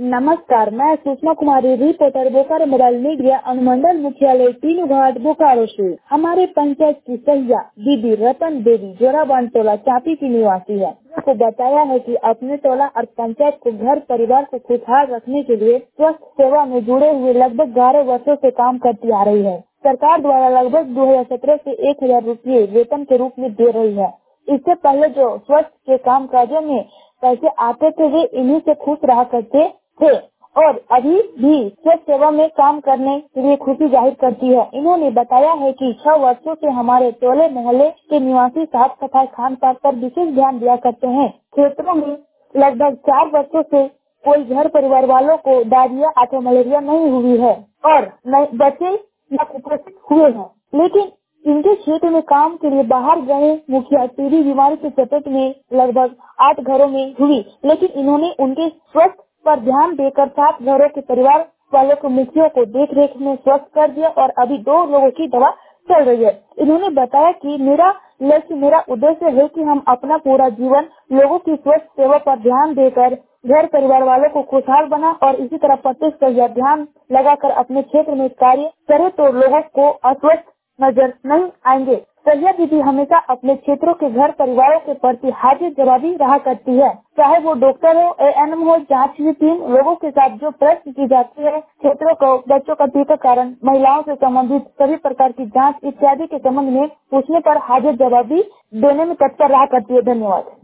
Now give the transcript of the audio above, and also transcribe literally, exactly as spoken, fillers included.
नमस्कार, मैं Sushma Kumari, reporter Bokaro mobile media, अनुमंडल मुख्यालय तीनू घाट बोकारो से। हमारे पंचायत की सहिया दीदी रतन देवी जोराबान टोला चापी की निवासी है, को बताया है कि अपने टोला और पंचायत को घर परिवार को खुशहाल रखने के लिए स्वास्थ्य सेवा में जुड़े हुए लगभग ग्यारह वर्षों से काम करती आ रही है। सरकार द्वारा लगभग दो हजार सत्रह से एक हजार रूपए वेतन के रूप में दे रही है। इससे पहले जो स्वास्थ्य के काम काजों में पैसे आते थे वे इन्हीं से खुश रहा करते थे और अभी भी स्वास्थ्य सेवा में काम करने के लिए खुशी जाहिर करती है। इन्होंने बताया है कि छह वर्षों से हमारे टोले मोहल्ले के निवासी साफ सफाई खान पान पर विशेष ध्यान दिया करते हैं। क्षेत्रों में लगभग चार वर्षों से कोई घर परिवार वालों को डायरिया अथवा मलेरिया नहीं हुई है और न बच्चे या कुपोषित हुए हैं, लेकिन इनके क्षेत्र में काम के लिए बाहर गए मुखिया टीबी बीमारी की चपेट में लगभग आठ घरों में हुई, लेकिन इन्होंने उनके स्वास्थ्य पर ध्यान देकर सात घरों के परिवार वालों को मुखिया को देख रेख में स्वस्थ कर दिया और अभी दो लोगों की दवा चल रही है। इन्होंने बताया कि मेरा लक्ष्य मेरा उद्देश्य है कि हम अपना पूरा जीवन लोगों की स्वास्थ्य सेवा पर ध्यान देकर घर परिवार वालों को खुशहाल बना और इसी तरह प्रत्येक सहिया ध्यान लगाकर अपने क्षेत्र में कार्य करे तो लोगों को अस्वस्थ नजर नहीं आएंगे। सहिया दीदी हमेशा अपने क्षेत्रों के घर परिवारों के प्रति हाजिर जवाबी रहा करती है, चाहे वो डॉक्टर हो, एएनएम हो, जांच की टीम। लोगों के साथ जो प्रश्न की जाती है, क्षेत्रों को बच्चों का टीकाकरण, महिलाओं से संबंधित सभी प्रकार की जांच इत्यादि के संबंध में पूछने पर हाजिर जवाबी देने में तत्पर रहा करती है। धन्यवाद।